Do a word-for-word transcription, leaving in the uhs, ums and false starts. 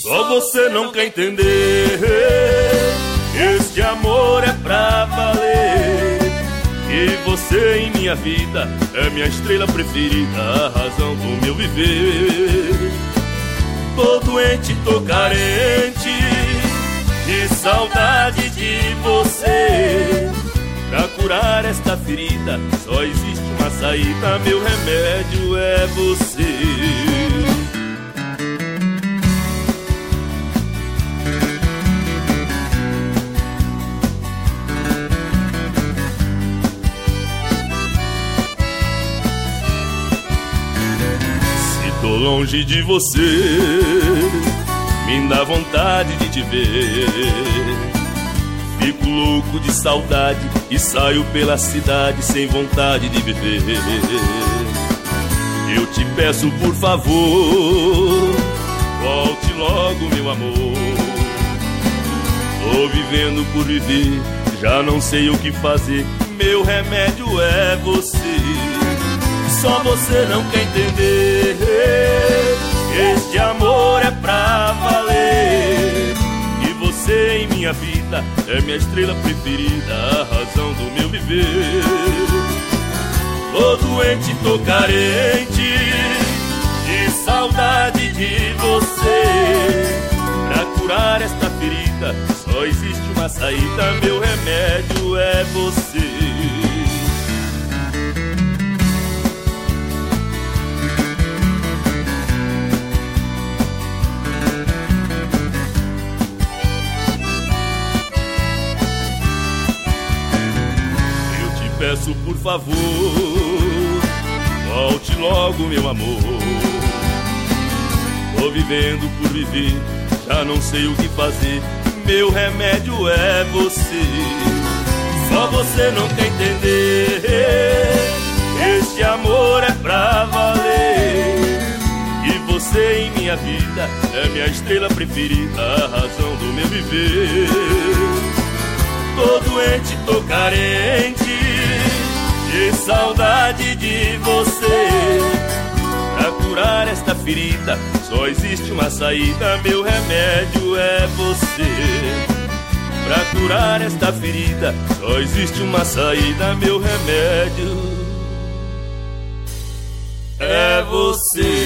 Só você não quer entender. Este amor é pra valer. E você em minha vida é minha estrela preferida, a razão do meu viver. Tô doente, tô carente de saudade de você. Pra curar esta ferida só existe uma saída, meu remédio é você. Tô longe de você, me dá vontade de te ver. Fico louco de saudade e saio pela cidade sem vontade de viver. Eu te peço por favor, volte logo meu amor. Tô vivendo por viver, já não sei o que fazer, meu remédio é você. Só você não quer entender. Este amor é pra valer. E você em minha vida é minha estrela preferida, a razão do meu viver. Tô doente, tô carente de saudade de você. Pra curar esta ferida só existe uma saída, meu remédio é você. Peço por favor, volte logo meu amor. Tô vivendo por viver, já não sei o que fazer, meu remédio é você. Só você não quer entender. Este amor é pra valer. E você em minha vida é minha estrela preferida, a razão do meu viver. Tô doente, tô carente de saudade de você. Pra curar esta ferida só existe uma saída, meu remédio é você. Pra curar esta ferida só existe uma saída, meu remédio é você.